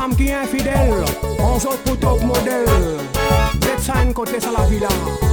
femme qui est infidèle, on saute pour top modèle. C'est ça une côté sur la vie là.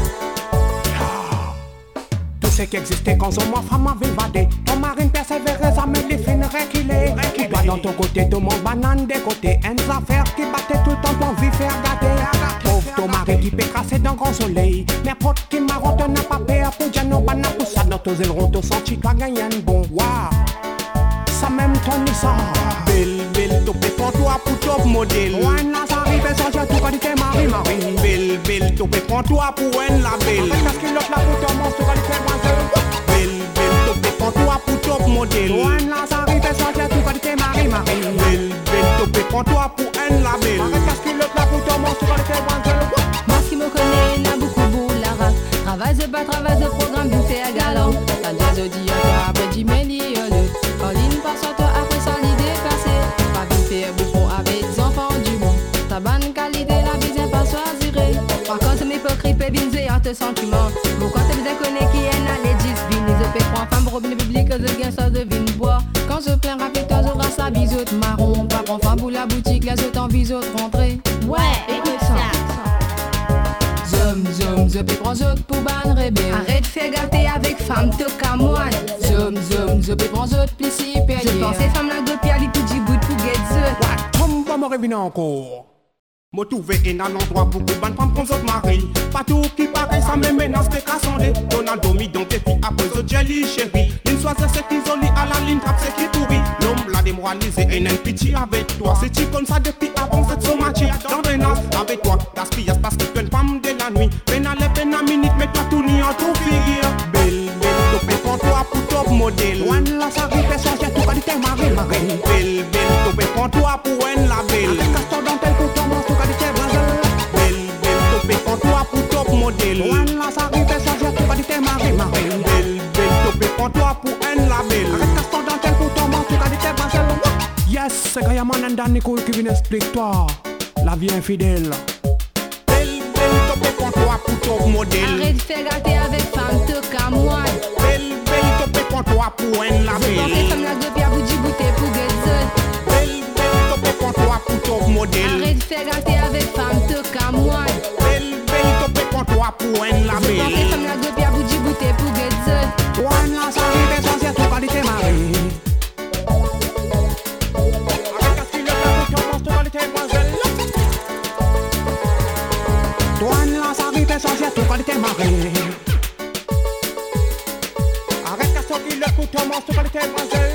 Tout ce qui existait quand son femme avait évadé. Ton mari persévérait, ça me les fins réquilés. Toi dans ton côté, tout mon banane des côtés. Une affaire qui battait tout le temps pour vie faire gâter. Pauvre ton mari qui peut crasser dans grand soleil. Mais potes qui marronnent, n'a pas peur pour dire non, banane pour ça. Dans tes ailerons, t'as senti qu'à gagner un bon. Waouh! Ça même ton ça. Belle, topé pour toi pour top modèle. Ouais, là, ça arrive, ça j'ai tout quand t'es Marie. Belle, topé pour toi pour un label. Parce qu'il l'autre là pour ton monstre quand t'es mademoiselle. Belle, topé pour toi pour top modèle. Ouais, là, ça arrive, ça j'ai tout quand t'es Marie. Belle, topé pour toi pour un label. Parce qu'il l'autre là pour ton monstre quand t'es mademoiselle. Moi qui me connais, n'a beaucoup boulard. Travail de pas, travail de programme, d'une fait à galant. T'as déjà dit à après 10 millions. Colline par son toit, après ça l'idée passée. Pas vite faire bouffon avec des enfants du monde. Ta bonne qualité, la vie n'est pas choisirée. Par contre, mes hypocrites peuvent binzer à tes sentiments. Pourquoi tu me connais qui est là, les 10 bines. Les épées prends femme, robinet public, je gagne ça devine bois. Quand je plains rapide, toi, je rase la bisote marron. Pas prends femme pour la boutique, là, je t'envie d'autres rentrer. Ouais, écoute ça. Je peux prendre autres pour ban rebelle. Arrête de faire gâter avec femme, te camoine. Je peux prendre autres plissi hyper. Je pense que femme là de pierre, li tout du bout pour get the. Tombe pas me revenir encore. Me trouver un endroit pour que ban femme prendre autre mari. Pas tout qui paraît, ça me menace de cassonder. Donald mis dans tes filles après ce jelly chérie. Une soirée c'est isolé à la ligne, cap c'est qui pourrit. L'homme l'a démoralisé et n'a pitié avec toi. C'est tu comme ça depuis avant cette somatie. Dans les nasses avec toi, gaspillage parce que tu es une femme de la nuit. Peine à minute, mais toi tout ni en tout figure. Belle, topé pour toi pour top modèle. Ouais, là, ça arrive, ça j'ai tout quand t'es Marie. Belle, topé pour toi pour un label. Avec castor dans tel pour ton monstre quand t'es mademoiselle. Belle, topé pour toi pour top modèle. Ouais, là, ça arrive, ça j'ai tout quand t'es Marie. Belle, topé pour toi pour un label. Avec castor dans tel pour ton monstre quand t'es mademoiselle. Yes, c'est quand y'a mon Dan Nicole qui vient expliquer toi la vie infidèle. Belle, topé pour toi pour top modèle. Arrête de faire gâter avec femme, te camoine. Belle, topé pour toi pour un Je pense label. que femme là de pierre, vous du goûter pour get the. Belle, topé pour toi pour top modèle. Arrête de faire gâter avec femme, te camoine. Belle, topé pour toi pour un Je pense que label. femme là de pierre, vous du goûter pour get the. Ouais, là, ça arrive, ça j'ai tout quand t'es Marie. Avec castor dans tel pour ton monstre quand t'es mademoiselle. Douane là, ça arrive, ça j'ai tout quand t'es Marie. Arrête castor qui le couteau monstre quand t'es mademoiselle.